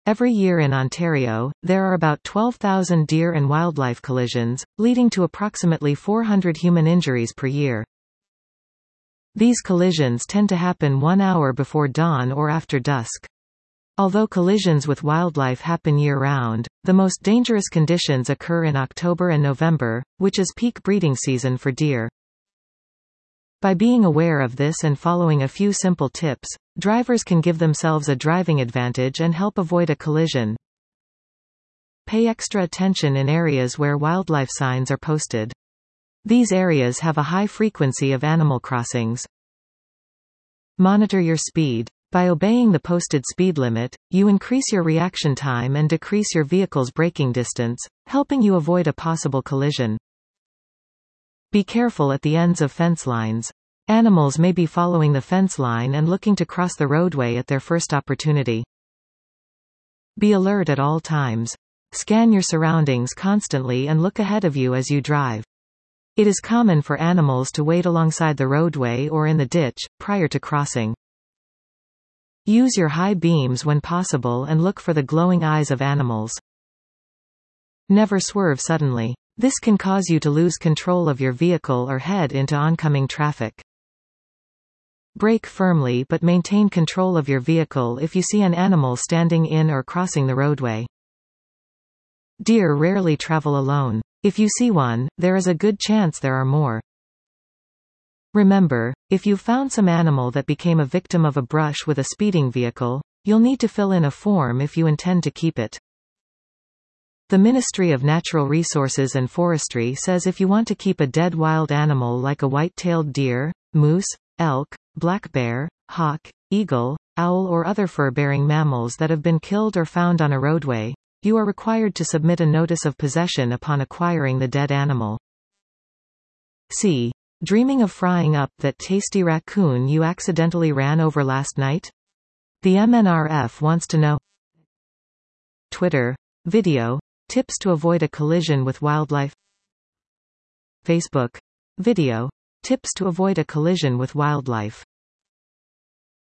Every year in Ontario, there are about 12,000 deer and wildlife collisions, leading to approximately 400 human injuries per year. These collisions tend to happen 1 hour before dawn or after dusk. Although collisions with wildlife happen year-round, the most dangerous conditions occur in October and November, which is peak breeding season for deer. By being aware of this and following a few simple tips, drivers can give themselves a driving advantage and help avoid a collision. Pay extra attention in areas where wildlife signs are posted. These areas have a high frequency of animal crossings. Monitor your speed. By obeying the posted speed limit, you increase your reaction time and decrease your vehicle's braking distance, helping you avoid a possible collision. Be careful at the ends of fence lines. Animals may be following the fence line and looking to cross the roadway at their first opportunity. Be alert at all times. Scan your surroundings constantly and look ahead of you as you drive. It is common for animals to wait alongside the roadway or in the ditch, prior to crossing. Use your high beams when possible and look for the glowing eyes of animals. Never swerve suddenly. This can cause you to lose control of your vehicle or head into oncoming traffic. Brake firmly but maintain control of your vehicle if you see an animal standing in or crossing the roadway. Deer rarely travel alone. If you see one, there is a good chance there are more. Remember, if you've found some animal that became a victim of a brush with a speeding vehicle, you'll need to fill in a form if you intend to keep it. The Ministry of Natural Resources and Forestry says if you want to keep a dead wild animal like a white-tailed deer, moose, elk, black bear, hawk, eagle, owl or other fur-bearing mammals that have been killed or found on a roadway, you are required to submit a notice of possession upon acquiring the dead animal. C. Dreaming of frying up that tasty raccoon you accidentally ran over last night? The MNRF wants to know. Twitter. Video. Tips to avoid a collision with wildlife. Facebook. Video. Tips to avoid a collision with wildlife.